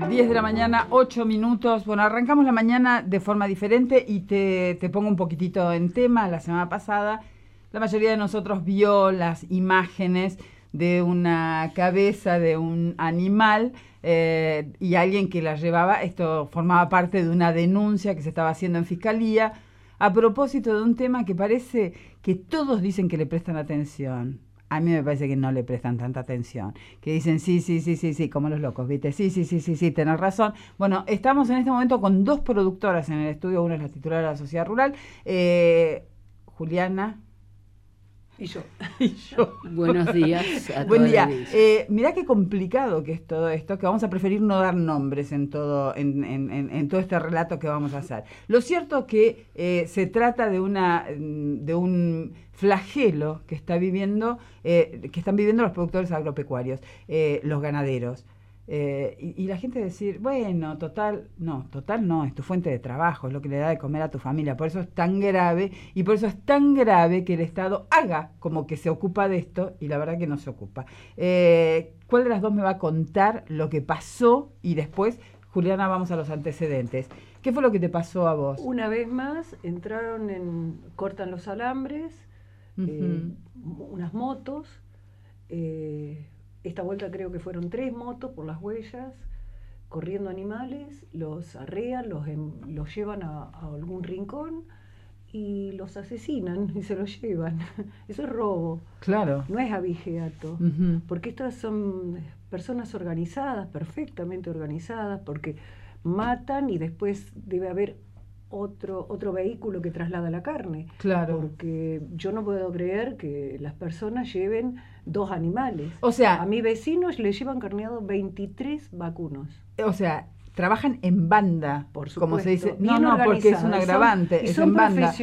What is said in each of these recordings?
10 de la mañana, 8 minutos. Bueno, arrancamos la mañana de forma diferente y te pongo un poquitito en tema. La semana pasada, la mayoría de nosotros vio las imágenes de una cabeza de un animal y alguien que la llevaba. Esto formaba parte de una denuncia que se estaba haciendo en Fiscalía a propósito de un tema que parece que todos dicen que le prestan atención. A mí me parece que no le prestan tanta atención. Que dicen sí, como los locos, ¿viste? Sí, tenés razón. Bueno, estamos en este momento con dos productoras en el estudio. Una es la titular de la Sociedad Rural, Juliana. Y yo. Buenos días a Buen toda día. la audiencia. Mirá qué complicado que es todo esto, que vamos a preferir no dar nombres en todo este relato que vamos a hacer. Lo cierto que se trata de un flagelo que están viviendo los productores agropecuarios, los ganaderos. Y la gente decir, bueno, total no, es tu fuente de trabajo, es lo que le da de comer a tu familia, por eso es tan grave, y por eso es tan grave que el Estado haga como que se ocupa de esto, y la verdad que no se ocupa. ¿Cuál de las dos me va a contar lo que pasó? Y después, Juliana, vamos a los antecedentes. ¿Qué fue lo que te pasó a vos? Una vez más cortan los alambres, unas motos, esta vuelta creo que fueron 3 motos por las huellas, corriendo animales, los arrean, los llevan a algún rincón y los asesinan y se los llevan. Eso es robo. Claro. No es abigeato, porque estas son personas organizadas, perfectamente organizadas, porque matan y después debe haber otro vehículo que traslada la carne. Claro. Porque yo no puedo creer que las personas lleven 2 animales. O sea, a mi vecino le llevan carneado 23 vacunos. O sea, trabajan en banda, por supuesto, como se dice. Bien Porque es un agravante. Son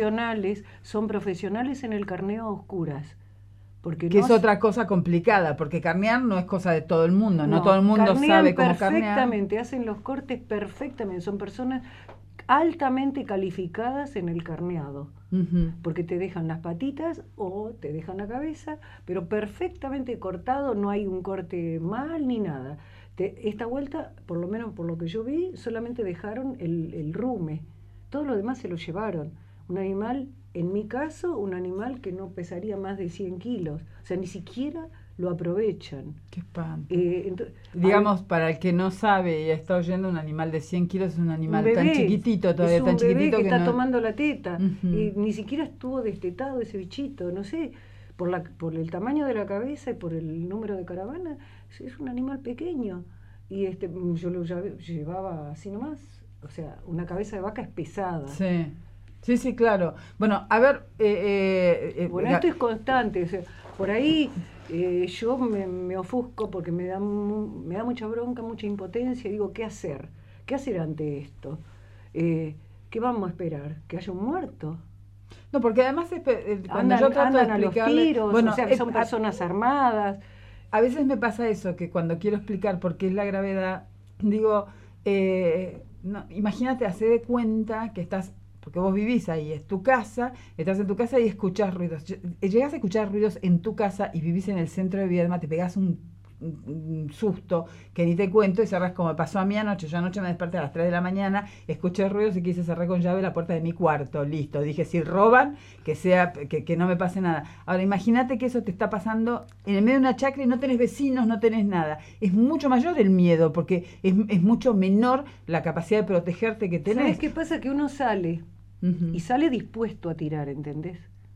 profesionales en el carneo a oscuras. Porque que es otra cosa complicada, porque carnear no es cosa de todo el mundo, no todo el mundo sabe cómo carnear. Perfectamente, hacen los cortes perfectamente, son personas altamente calificadas en el carneado, porque te dejan las patitas o te dejan la cabeza, pero perfectamente cortado, no hay un corte mal ni nada. Esta vuelta, por lo menos por lo que yo vi, solamente dejaron el rume, todo lo demás se lo llevaron. Un animal, en mi caso, un animal que no pesaría más de 100 kilos, o sea, ni siquiera lo aprovechan. Qué espanto. Digamos, para el que no sabe y está oyendo, un animal de 100 kilos es un animal tan chiquitito, todavía es tan chiquitito. Es un bebé que está no... tomando la teta, y ni siquiera estuvo destetado ese bichito, no sé, por el tamaño de la cabeza y por el número de caravana, es un animal pequeño. Y yo lo llevaba así nomás, o sea, una cabeza de vaca es pesada. Sí, claro. Bueno, a ver... bueno, esto es constante, o sea, por ahí yo me ofusco porque me da mucha bronca, mucha impotencia, digo, ¿qué hacer? ¿Qué hacer ante esto? ¿Qué vamos a esperar? ¿Que haya un muerto? No, porque además cuando yo trato de explicarle... a los tiros, bueno, o sea, que son personas armadas. A veces me pasa eso, que cuando quiero explicar por qué es la gravedad, digo, no, imagínate, hacer de cuenta que estás... Porque vos vivís ahí, es tu casa, estás en tu casa y escuchás ruidos. Llegás a escuchar ruidos en tu casa y vivís en el centro de Viedma, te pegás un susto que ni te cuento y cerrás, como me pasó a mí anoche. Yo anoche me desperté a las 3 de la mañana, escuché ruidos y quise cerrar con llave la puerta de mi cuarto. Listo, dije, si roban, que no me pase nada. Ahora, imagínate que eso te está pasando en el medio de una chacra y no tenés vecinos, no tenés nada. Es mucho mayor el miedo, porque es mucho menor la capacidad de protegerte que tenés. ¿Sabes qué pasa? Que uno sale y sale dispuesto a tirar, ¿entendés?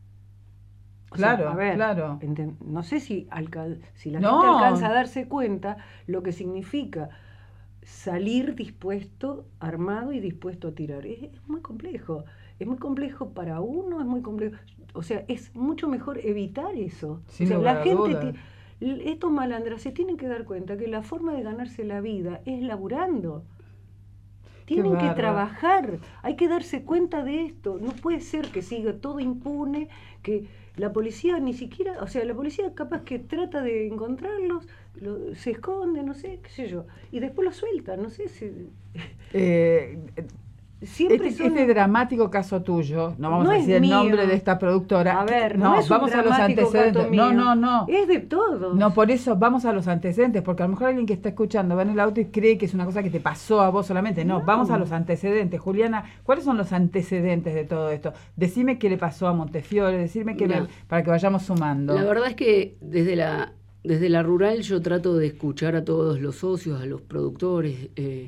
Claro, a ver, claro. No sé si la gente alcanza a darse cuenta lo que significa salir dispuesto, armado y dispuesto a tirar. Es muy complejo. Es muy complejo para uno, es muy complejo. O sea, es mucho mejor evitar eso. Sin o sea, lugar la a gente, dudas. estos malandras se tienen que dar cuenta que la forma de ganarse la vida es laburando. Tienen que trabajar, hay que darse cuenta de esto. No puede ser que siga todo impune, que la policía ni siquiera, o sea, la policía capaz que trata de encontrarlos, se esconde, no sé, qué sé yo, y después los suelta, no sé si... Siempre este dramático caso tuyo, no vamos No a es decir el mío. nombre de esta productora. A ver, no, no es un vamos a los dramático antecedentes. caso mío. No. Es de todos. No, por eso vamos a los antecedentes, porque a lo mejor alguien que está escuchando va en el auto y cree que es una cosa que te pasó a vos solamente. No, vamos a los antecedentes. Juliana, ¿cuáles son los antecedentes de todo esto? Decime qué le pasó a Montefiore, decime para que vayamos sumando. La verdad es que desde la rural yo trato de escuchar a todos los socios, a los productores,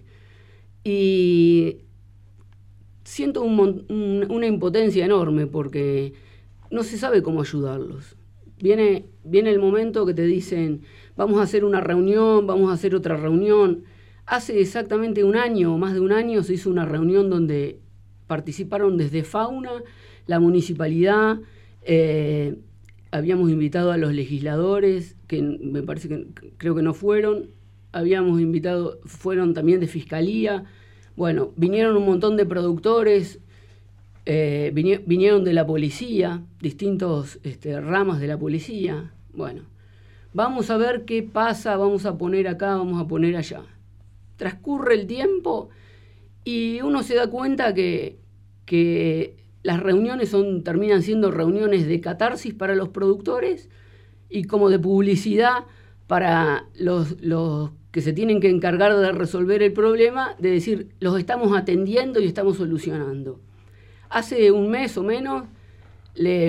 y siento una impotencia enorme porque no se sabe cómo ayudarlos. Viene el momento que te dicen, vamos a hacer una reunión, vamos a hacer otra reunión. Hace exactamente un año o más de un año se hizo una reunión donde participaron desde Fauna, la municipalidad, habíamos invitado a los legisladores, que me parece que creo que no fueron, fueron también de Fiscalía. Bueno, vinieron un montón de productores, vinieron de la policía, distintos ramas de la policía. Bueno, vamos a ver qué pasa, vamos a poner acá, vamos a poner allá. Transcurre el tiempo y uno se da cuenta que las reuniones terminan siendo reuniones de catarsis para los productores y como de publicidad para los que se tienen que encargar de resolver el problema, de decir, los estamos atendiendo y estamos solucionando. Hace un mes o menos le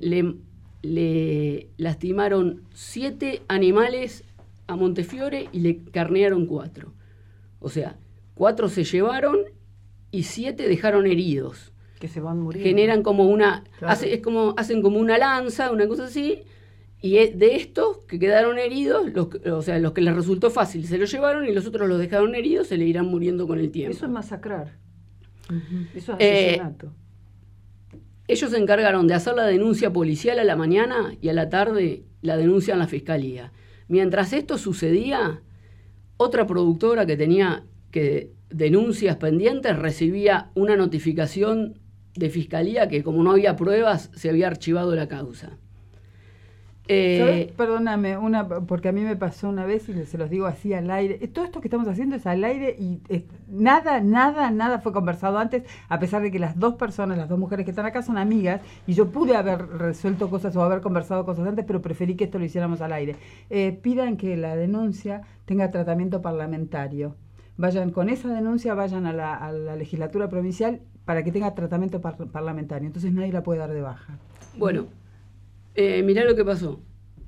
lastimaron 7 animales a Montefiore y le carnearon 4. O sea, 4 se llevaron y 7 dejaron heridos. Que se van muriendo. Generan como Claro. hacen como una lanza, una cosa así. Y de estos que quedaron heridos, los que les resultó fácil, se los llevaron y los otros los dejaron heridos, se le irán muriendo con el tiempo. Eso es masacrar. Eso es asesinato. Ellos se encargaron de hacer la denuncia policial a la mañana y a la tarde la denuncia en la fiscalía. Mientras esto sucedía, otra productora que tenía denuncias pendientes recibía una notificación de fiscalía que como no había pruebas se había archivado la causa. ¿Sabes? Perdóname, porque a mí me pasó una vez y se los digo así al aire. Todo esto que estamos haciendo es al aire y nada fue conversado antes, a pesar de que las dos mujeres que están acá son amigas y yo pude haber resuelto cosas o haber conversado cosas antes, pero preferí que esto lo hiciéramos al aire. Pidan que la denuncia tenga tratamiento parlamentario. Vayan con esa denuncia, vayan a la legislatura provincial para que tenga tratamiento parlamentario. Entonces nadie la puede dar de baja. Bueno. Mirá lo que pasó.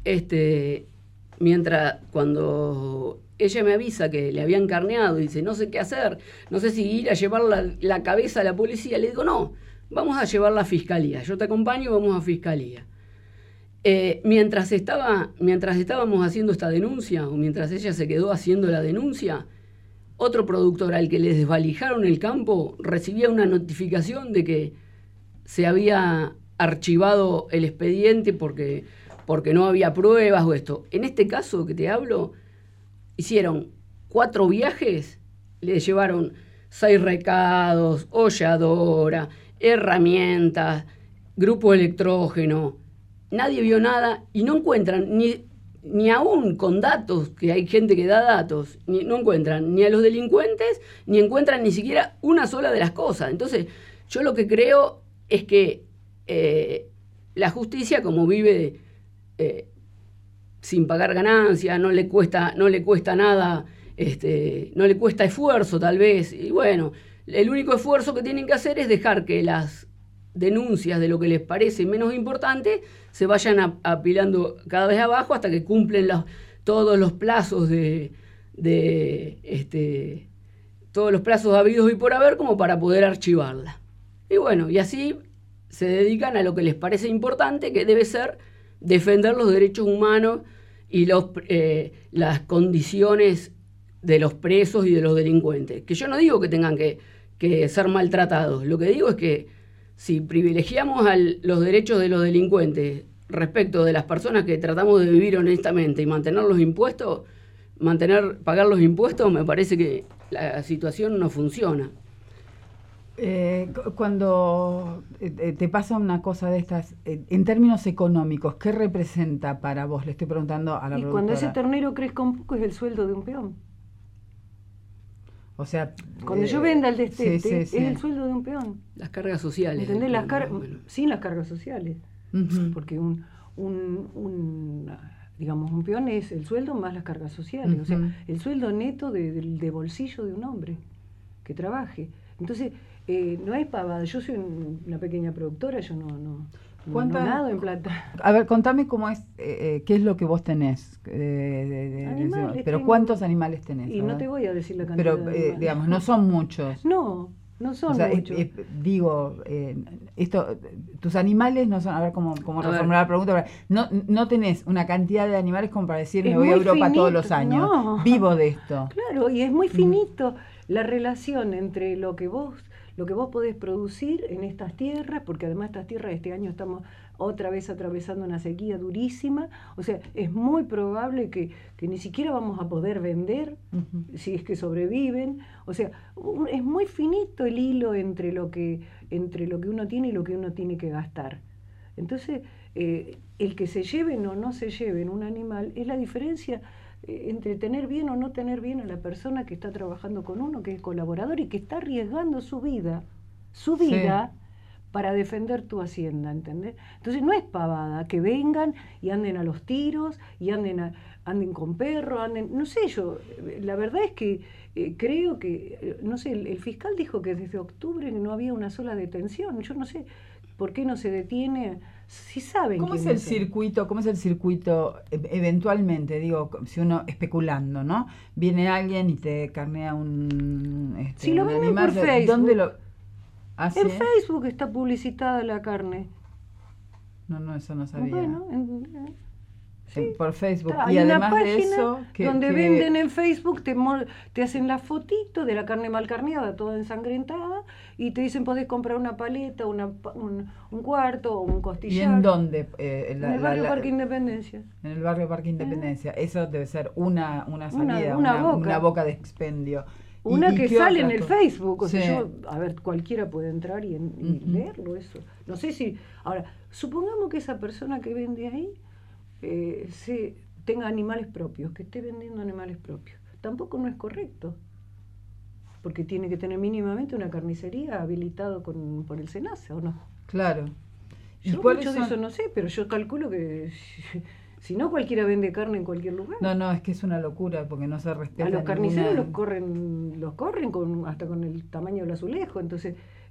Cuando ella me avisa que le habían carneado y dice, no sé qué hacer, no sé si ir a llevar la cabeza a la policía, le digo, no, vamos a llevarla a fiscalía, yo te acompaño, vamos a fiscalía. Mientras estábamos haciendo esta denuncia, o mientras ella se quedó haciendo la denuncia, otro productor al que le desvalijaron el campo recibía una notificación de que se había archivado el expediente porque no había pruebas o esto. En este caso que te hablo, hicieron 4 viajes, le llevaron 6 recados, holladora, herramientas, grupo electrógeno. Nadie vio nada y no encuentran ni aún con datos, que hay gente que da datos, no encuentran ni a los delincuentes, ni encuentran ni siquiera una sola de las cosas. Entonces, yo lo que creo es que la justicia, como vive sin pagar ganancias, no le cuesta nada, no le cuesta esfuerzo tal vez, y bueno, el único esfuerzo que tienen que hacer es dejar que las denuncias de lo que les parece menos importante se vayan apilando cada vez abajo hasta que cumplen todos los plazos todos los plazos habidos y por haber como para poder archivarla. Y bueno, y así se dedican a lo que les parece importante, que debe ser defender los derechos humanos y las condiciones de los presos y de los delincuentes. Que yo no digo que tengan que ser maltratados, lo que digo es que si privilegiamos los derechos de los delincuentes respecto de las personas que tratamos de vivir honestamente y mantener los impuestos, pagar los impuestos, me parece que la situación no funciona. Cuando te pasa una cosa de estas, en términos económicos, ¿qué representa para vos? Le estoy preguntando a la productora. Cuando ese ternero crezca un poco es el sueldo de un peón. O sea, cuando yo venda el destete, sí, es el sueldo de un peón. Las cargas sociales. ¿Entendés? Sin las cargas sociales. Porque digamos, un peón es el sueldo más las cargas sociales. O sea, el sueldo neto de bolsillo de un hombre que trabaje. Entonces, no es pavada. Yo soy una pequeña productora, yo no nado en plata. A ver, contame cómo es, qué es lo que vos tenés. Pero ¿cuántos animales tenés? Y no te voy a decir la cantidad. Pero, digamos, no son muchos. No son muchos. Tus animales no son, a ver cómo reformular la pregunta. No tenés una cantidad de animales como para decir, me voy a Europa todos los años. No. Vivo de esto. Claro, y es muy finito la relación entre lo que vos podés producir en estas tierras, porque además estas tierras este año estamos otra vez atravesando una sequía durísima, o sea, es muy probable que ni siquiera vamos a poder vender, si es que sobreviven, o sea, es muy finito el hilo entre lo que uno tiene y lo que uno tiene que gastar. Entonces, el que se lleven o no se lleven un animal es la diferencia entre tener bien o no tener bien a la persona que está trabajando con uno, que es colaborador y que está arriesgando su vida para defender tu hacienda, ¿entendés? Entonces no es pavada que vengan y anden a los tiros y anden con perros, no sé, yo, la verdad es que creo que, no sé, el fiscal dijo que desde octubre no había una sola detención, yo no sé por qué no se detiene. Si saben ¿Cómo es el circuito eventualmente, digo, si uno especulando, ¿no? Viene alguien y te carnea si lo venden por Facebook. ¿Dónde lo? ¿Ah, sí? En Facebook está publicitada la carne. No, eso no sabía. Bueno, sí, por Facebook. Hay y además una página de eso, donde venden en Facebook, te hacen la fotito de la carne mal carneada, toda ensangrentada, y te dicen podés comprar una paleta, un cuarto o un costillar. ¿Y en dónde? En el barrio Parque Independencia. En el barrio Parque Independencia. Eso debe ser una salida, una boca de expendio. Una que sale en el Facebook, o sea, cualquiera puede entrar y leerlo eso. No sé si, ahora, supongamos que esa persona que vende ahí tenga animales propios, que esté vendiendo animales propios. Tampoco no es correcto, porque tiene que tener mínimamente una carnicería habilitado por el SENASA, ¿o no? Claro. Yo mucho de eso no sé, pero yo calculo que si no, cualquiera vende carne en cualquier lugar. No, es que es una locura, porque no se respeta. A los carniceros los corren hasta con el tamaño del azulejo, entonces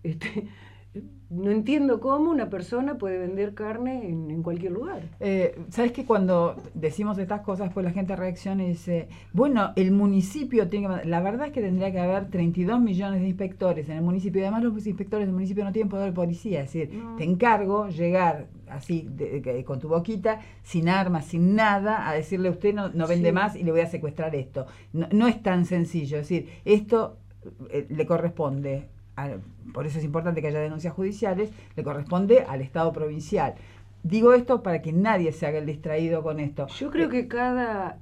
no entiendo cómo una persona puede vender carne en cualquier lugar. ¿Sabes que cuando decimos estas cosas, pues la gente reacciona y dice, bueno, el municipio tiene que... La verdad es que tendría que haber 32 millones de inspectores en el municipio, y además los inspectores del municipio no tienen poder de policía, es decir, te encargo llegar así, con tu boquita, sin armas, sin nada, a decirle usted no vende más y le voy a secuestrar esto. No es tan sencillo, es decir, esto le corresponde... por eso es importante que haya denuncias judiciales, le corresponde al Estado provincial. Digo esto para que nadie se haga el distraído con esto. Yo creo que cada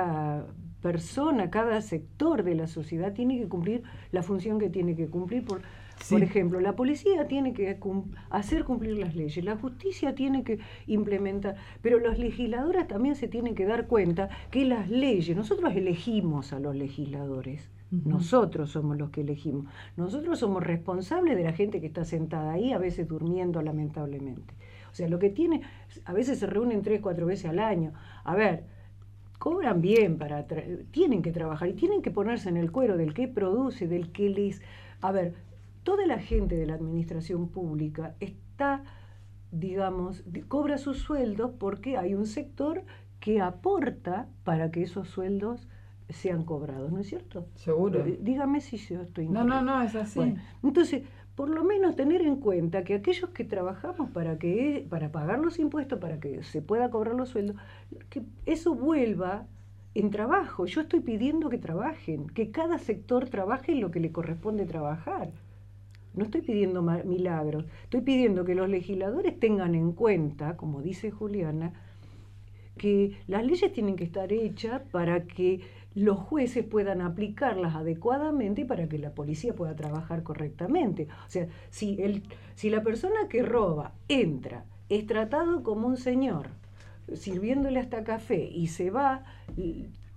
persona, cada sector de la sociedad tiene que cumplir la función que tiene que cumplir. Por ejemplo, la policía tiene que hacer cumplir las leyes, la justicia tiene que implementar, pero los legisladores también se tienen que dar cuenta que las leyes, nosotros elegimos a los legisladores. Nosotros somos los que elegimos. Nosotros somos responsables de la gente que está sentada ahí, a veces durmiendo lamentablemente. O sea, lo que tiene, a veces se reúnen 3, 4 veces al año. A ver, cobran bien, tienen que trabajar y tienen que ponerse en el cuero del que produce, del que les... A ver, toda la gente de la administración pública está, digamos, cobra sus sueldos porque hay un sector que aporta para que esos sueldos sean cobrados, ¿no es cierto? Seguro. Dígame si yo estoy incorrecta. No, es así. Bueno, entonces, por lo menos tener en cuenta que aquellos que trabajamos para pagar los impuestos, para que se pueda cobrar los sueldos, que eso vuelva en trabajo. Yo estoy pidiendo que trabajen, que cada sector trabaje en lo que le corresponde trabajar. No estoy pidiendo milagros, estoy pidiendo que los legisladores tengan en cuenta, como dice Juliana, que las leyes tienen que estar hechas para que los jueces puedan aplicarlas adecuadamente y para que la policía pueda trabajar correctamente. O sea, si la persona que roba entra, es tratado como un señor, sirviéndole hasta café y se va,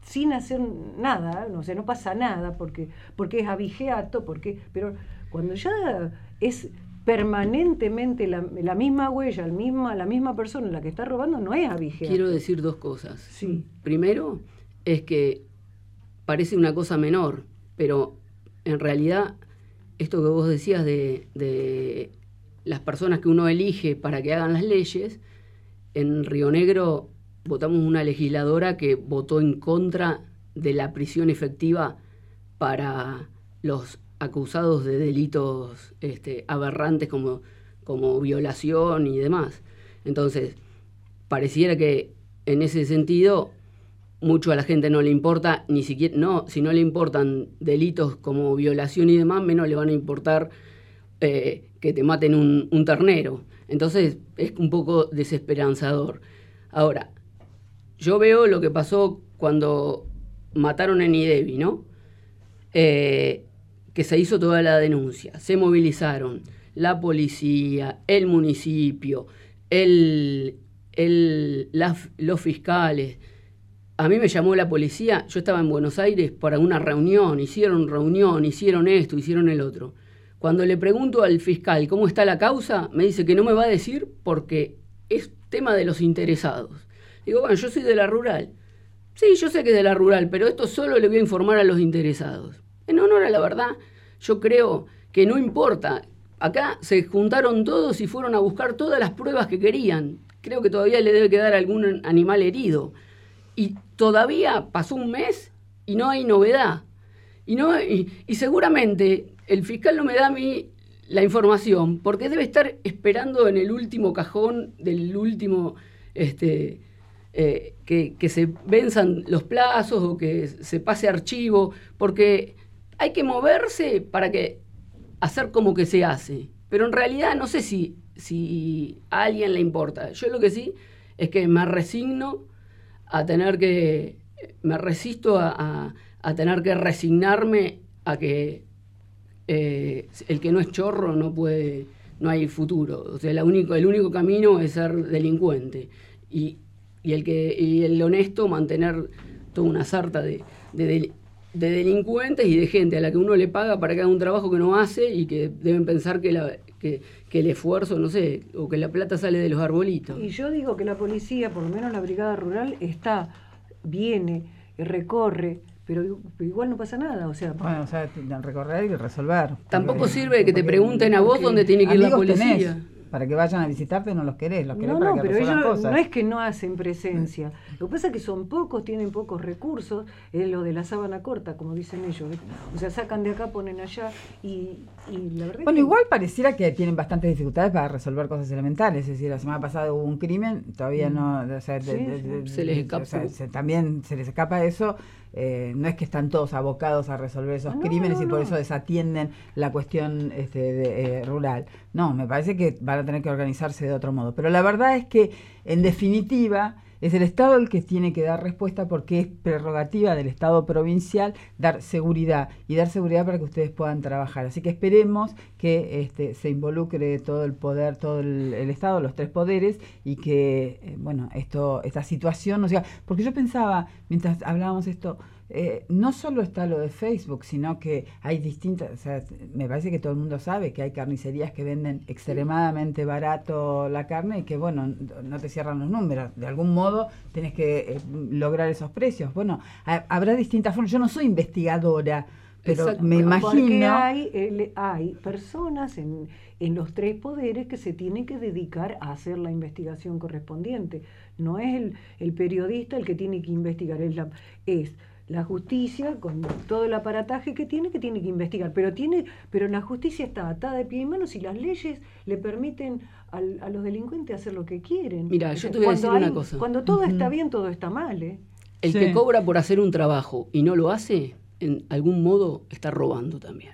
sin hacer nada, no sé, no pasa nada, porque es abigeato, pero cuando ya es permanentemente la misma huella, la misma persona la que está robando, no es abigeato. Quiero decir dos cosas. Sí. Primero, es que parece una cosa menor, pero en realidad esto que vos decías de las personas que uno elige para que hagan las leyes, en Río Negro votamos una legisladora que votó en contra de la prisión efectiva para los acusados de delitos aberrantes como violación y demás. Entonces, pareciera que en ese sentido mucho a la gente no le importa, ni siquiera, no, si no le importan delitos como violación y demás, menos le van a importar que te maten un ternero. Entonces es un poco desesperanzador. Ahora, yo veo lo que pasó cuando mataron en Idevi, ¿no? Que se hizo toda la denuncia, se movilizaron la policía, el municipio, los fiscales. A mí me llamó la policía, yo estaba en Buenos Aires para una reunión, hicieron esto, hicieron el otro. Cuando le pregunto al fiscal cómo está la causa, me dice que no me va a decir porque es tema de los interesados. Digo, bueno, yo soy de la rural. Sí, yo sé que es de la rural, pero esto solo le voy a informar a los interesados. En honor a la verdad, yo creo que no importa. Acá se juntaron todos y fueron a buscar todas las pruebas que querían. Creo que todavía le debe quedar algún animal herido. Y todavía pasó un mes y no hay novedad. Y seguramente el fiscal no me da a mí la información porque debe estar esperando en el último cajón del último... que se venzan los plazos o que se pase archivo, porque hay que moverse para hacer como que se hace. Pero en realidad no sé si a alguien le importa. Yo lo que sí es que me resigno a tener que... Me resisto a tener que resignarme a que el que no es chorro no hay futuro. O sea, el único camino es ser delincuente. Y el honesto mantener toda una sarta de delincuentes y de gente a la que uno le paga para que haga un trabajo que no hace y que deben pensar que el esfuerzo, no sé, o que la plata sale de los arbolitos. Y yo digo que la policía, por lo menos la brigada rural, viene, recorre, pero igual no pasa nada, Bueno, recorrer y resolver. Tampoco sirve que te pregunten a vos dónde tiene que ir la policía. Tenés, para que vayan a visitarte no los querés para que pero resuelvan ellos cosas. No es que no hacen presencia. Lo que pasa es que son pocos, tienen pocos recursos, es lo de la sábana corta, como dicen ellos. O sea, sacan de acá, ponen allá y la verdad. Bueno, igual pareciera que tienen bastantes dificultades para resolver cosas elementales. Es decir, la semana pasada hubo un crimen, todavía no... se les escapa. También se les escapa eso. No es que están todos abocados a resolver esos crímenes y por eso desatienden la cuestión rural. No, me parece que van a tener que organizarse de otro modo. Pero la verdad es que, en definitiva, es el Estado el que tiene que dar respuesta porque es prerrogativa del Estado provincial dar seguridad y dar seguridad para que ustedes puedan trabajar. Así que esperemos que se involucre todo el poder, todo el Estado, los tres poderes y que, esta situación, porque yo pensaba, mientras hablábamos esto, no solo está lo de Facebook, sino que hay distintas, me parece que todo el mundo sabe que hay carnicerías que venden extremadamente barato la carne y que, no te cierran los números. De algún modo tenés que lograr esos precios. Habrá distintas formas. Yo no soy investigadora, pero me imagino... Porque hay personas en los tres poderes que se tienen que dedicar a hacer la investigación correspondiente. No es el periodista el que tiene que investigar, es la justicia, con todo el aparataje que tiene que investigar, pero la justicia está atada de pie y manos y las leyes le permiten a los delincuentes hacer lo que quieren. Mira, yo te voy a decir una cosa. Cuando todo está bien, todo está mal, ¿eh? El que cobra por hacer un trabajo y no lo hace, en algún modo está robando también.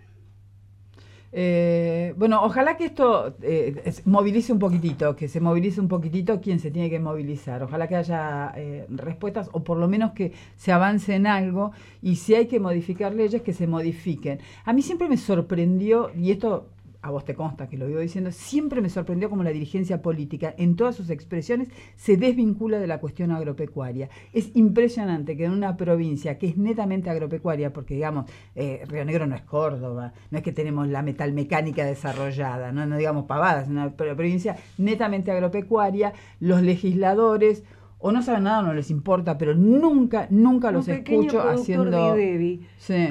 Ojalá que esto movilice un poquitito, que se movilice un poquitito quien se tiene que movilizar. Ojalá que haya respuestas o por lo menos que se avance en algo y si hay que modificar leyes, que se modifiquen. A mí siempre me sorprendió, y esto a vos te consta que lo vivo diciendo, siempre me sorprendió cómo la dirigencia política, en todas sus expresiones, se desvincula de la cuestión agropecuaria. Es impresionante que en una provincia que es netamente agropecuaria, porque digamos, Río Negro no es Córdoba, no es que tenemos la metalmecánica desarrollada, no digamos pavadas, es una provincia netamente agropecuaria, los legisladores o no saben nada o no les importa, pero nunca los escucho haciendo... Sí.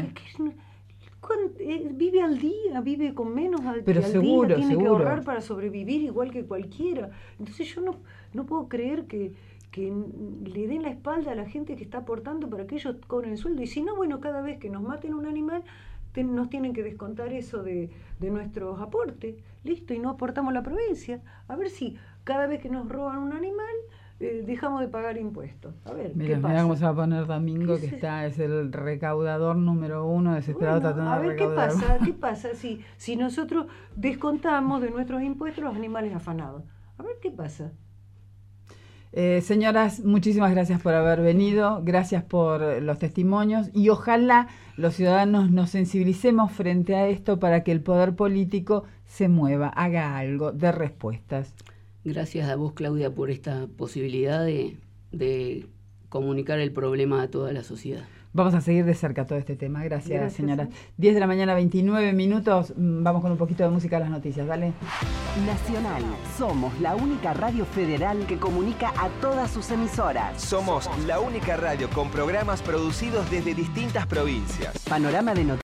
Vive al día, vive con menos pero al seguro, día, tiene seguro. que ahorrar para sobrevivir igual que cualquiera. Entonces yo no puedo creer que le den la espalda a la gente que está aportando para que ellos cobren el sueldo. Y si no, bueno, cada vez que nos maten un animal, nos tienen que descontar eso de nuestros aportes. Listo, y no aportamos a la provincia. A ver si cada vez que nos roban un animal, dejamos de pagar impuestos. A ver, ¿qué pasa? Mira cómo se va a poner Domingo, que es el recaudador número 1, desesperado tratando de recaudar. ¿Qué pasa si nosotros descontamos de nuestros impuestos los animales afanados? A ver, ¿qué pasa? Señoras, muchísimas gracias por haber venido, gracias por los testimonios y ojalá los ciudadanos nos sensibilicemos frente a esto para que el poder político se mueva, haga algo, dé respuestas. Gracias a vos, Claudia, por esta posibilidad de comunicar el problema a toda la sociedad. Vamos a seguir de cerca todo este tema. Gracias, señora. 10 de la mañana, 29 minutos. Vamos con un poquito de música a las noticias. Dale. Nacional. Somos la única radio federal que comunica a todas sus emisoras. Somos la única radio con programas producidos desde distintas provincias. Panorama de noticias.